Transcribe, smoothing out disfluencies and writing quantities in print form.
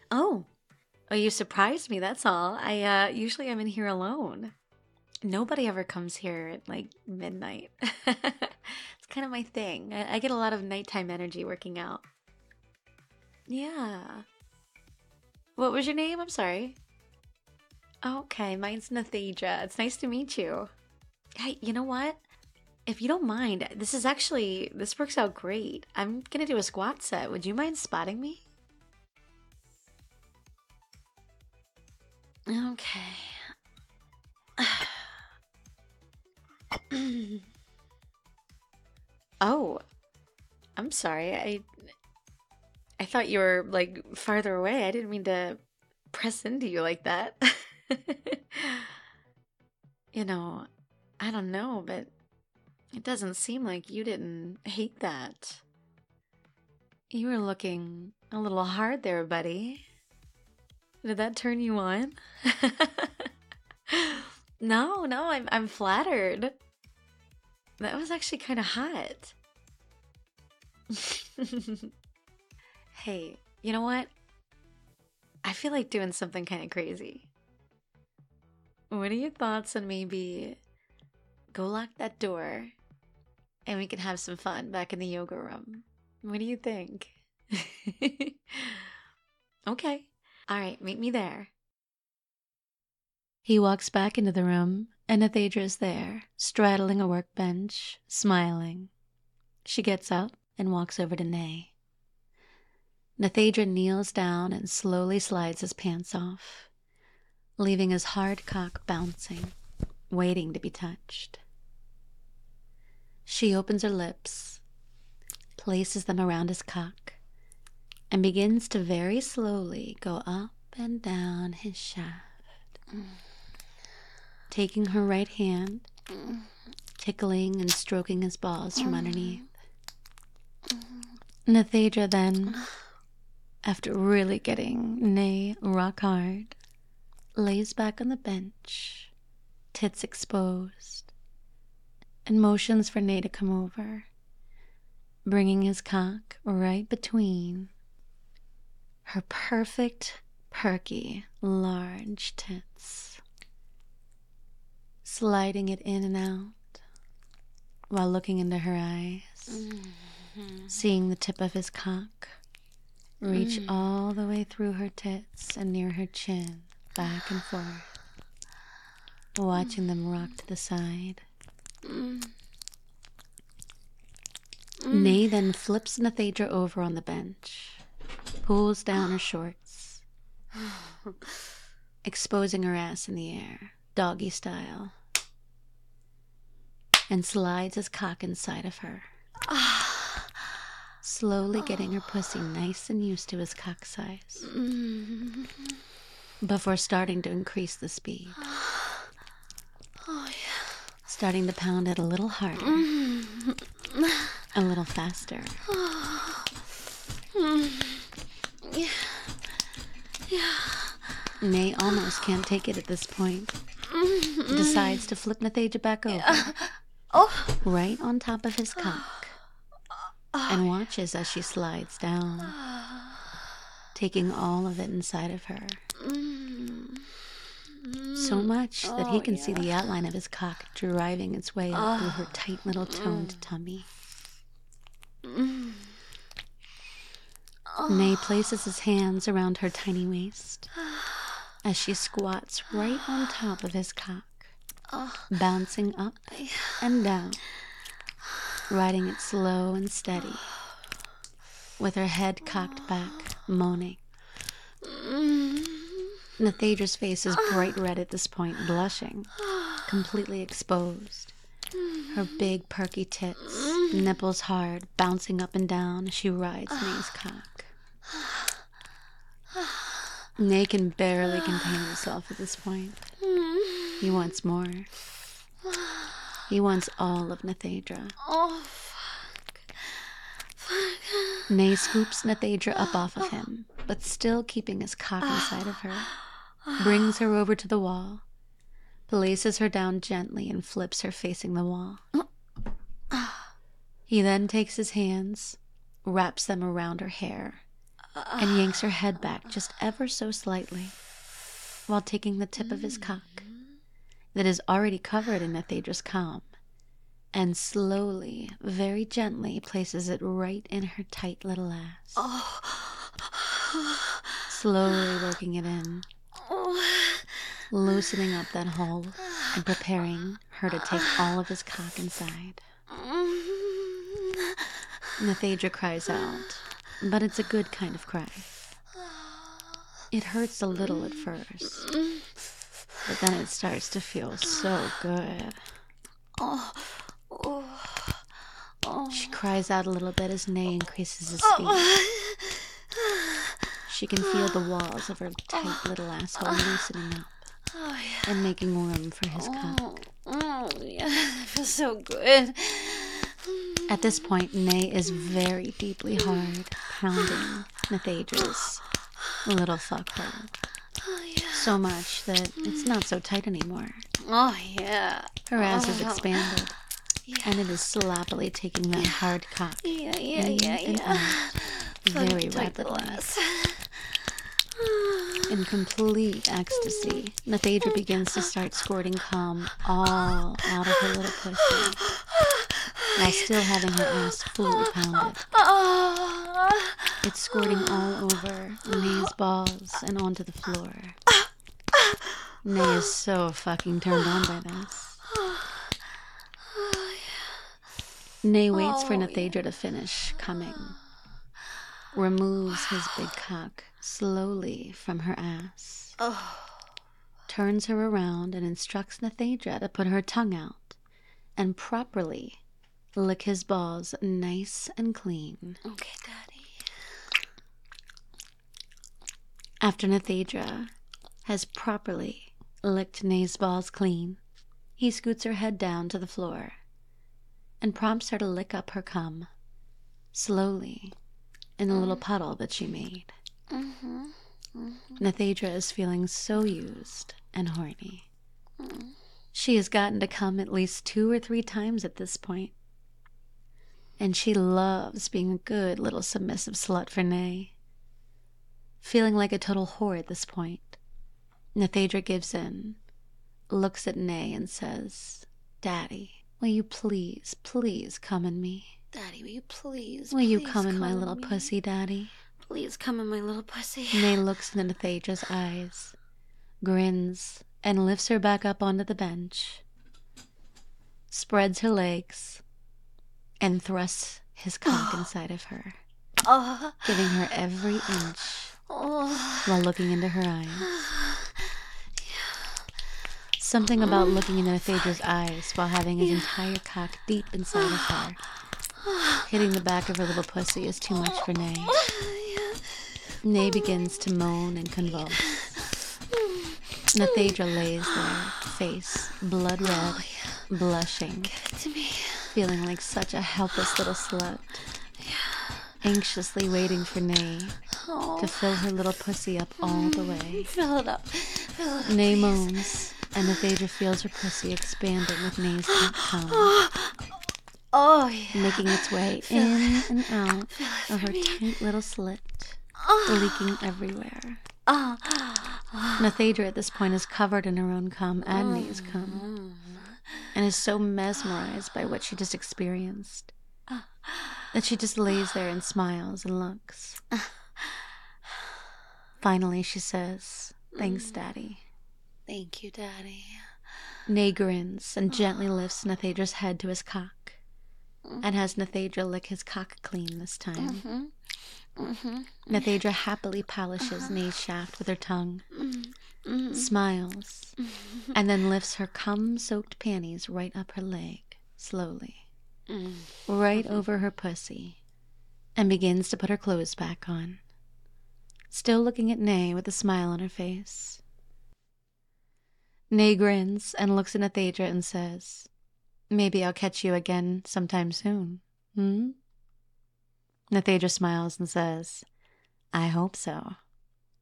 Oh, oh, you surprised me, that's all. Usually I'm in here alone. Nobody ever comes here at like midnight. It's kind of my thing. I get a lot of nighttime energy working out. Yeah. What was your name? I'm sorry. Okay, mine's Nathedra. It's nice to meet you. Hey, you know what? If you don't mind, this works out great. I'm gonna do a squat set. Would you mind spotting me? Okay. Oh, I'm sorry. I thought you were like farther away. I didn't mean to press into you like that. You know, I don't know, but it doesn't seem like you didn't hate that. You were looking a little hard there, buddy. Did that turn you on? No, I'm flattered. That was actually kind of hot. Hey, you know what? I feel like doing something kind of crazy. What are your thoughts on maybe go lock that door and we can have some fun back in the yoga room? What do you think? Okay. All right, meet me there. He walks back into the room, and Nathedra is there, straddling a workbench, smiling. She gets up and walks over to Nay. Nathedra kneels down and slowly slides his pants off, leaving his hard cock bouncing, waiting to be touched. She opens her lips, places them around his cock, and begins to very slowly go up and down his shaft. Taking her right hand, tickling and stroking his balls from underneath. Nathedra then, after really getting Nay rock hard, lays back on the bench, tits exposed, and motions for Nay to come over, bringing his cock right between her perfect, perky, large tits, sliding it in and out while looking into her eyes, seeing the tip of his cock reach all the way through her tits and near her chin, back and forth, watching them rock to the side. Nay then flips Nathedra over on the bench, pulls down her shorts, exposing her ass in the air, doggy style, and slides his cock inside of her, slowly getting her pussy nice and used to his cock size, before starting to increase the speed. Starting to pound it a little harder, a little faster. Nay almost can't take it at this point. Decides to flip Nathedra back over, right on top of his cock, and watches as she slides down, taking all of it inside of her. So much that he can see the outline of his cock driving its way up through her tight little toned tummy. Nay places his hands around her tiny waist as she squats right on top of his cock, bouncing up and down, riding it slow and steady, with her head cocked back, moaning. Nathedra's face is bright red at this point, blushing, completely exposed. Her big, perky tits, nipples hard, bouncing up and down as she rides Nay's cock. Nay can barely contain himself at this point. He wants more. He wants all of Nathedra. Nay scoops Nathedra up off of him, but still keeping his cock inside of her, brings her over to the wall, places her down gently and flips her facing the wall. He then takes his hands, wraps them around her hair, and yanks her head back just ever so slightly, while taking the tip of his cock, that is already covered in Nathadra's cum, and slowly, very gently places it right in her tight little ass. Slowly working it in, loosening up that hole, and preparing her to take all of his cock inside. Nathadra cries out, but it's a good kind of cry. It hurts a little at first, but then it starts to feel so good. She cries out a little bit as Nay increases his speed. She can feel the walls of her tight little asshole loosening up and making room for his cock. Yeah, that feels so good. At this point, Nay is very deeply hard, pounding Nathadra's little fuckhole. So much that it's not so tight anymore. Oh, yeah. Her ass is expanded, and it is sloppily taking that hard cock in and out very rapidly. In complete ecstasy, Nathadra begins to start squirting cum all out of her little pussy, while still having her ass fully pounded. It's squirting all over Nay's balls and onto the floor. Nay is so fucking turned on by this. Nay waits for Nathadra to finish coming, removes his big cock slowly from her ass, turns her around and instructs Nathadra to put her tongue out and properly lick his balls nice and clean. Okay, Daddy. After Nathadra has properly licked Nay's balls clean, he scoots her head down to the floor and prompts her to lick up her cum, slowly, in the little puddle that she made. Nathadra is feeling so used and horny. She has gotten to cum at least 2 or 3 times at this point, and she loves being a good little submissive slut for Nay. Feeling like a total whore at this point, Nathadra gives in, looks at Nay and says, "Daddy, will you please, please come in me? Daddy, will you please, Will you please come in my come little me? pussy, Daddy?" Please come in my little pussy. Nay looks into Nathadra's eyes, grins, and lifts her back up onto the bench, spreads her legs, and thrusts his cock inside of her, giving her every inch while looking into her eyes. Something about looking into Nathadra's eyes while having his entire cock deep inside of her, hitting the back of her little pussy, is too much for Nay. Nay begins to moan and convulse. Nathadra lays there, face blood red, blushing, feeling like such a helpless little slut, anxiously waiting for Nay to fill her little pussy up all the way. Fill it up. Nay moans, and Nathadra feels her pussy expanding with Nay's hot cum, making its way in and out of her tight little slit, leaking everywhere. Nathadra at this point is covered in her own cum and Nay's cum, and is so mesmerized by what she just experienced that she just lays there and smiles and looks. Finally, she says, "Thanks, Daddy." Thank you, Daddy. Nay grins and gently lifts Nathadra's head to his cock, and has Nathadra lick his cock clean this time. Nathadra happily polishes Nay's shaft with her tongue, smiles, and then lifts her cum-soaked panties right up her leg, slowly, right over her pussy, and begins to put her clothes back on, still looking at Nay with a smile on her face. Nay grins and looks at Nathadra and says, "Maybe I'll catch you again sometime soon, hmm?" Nathadra smiles and says, "I hope so."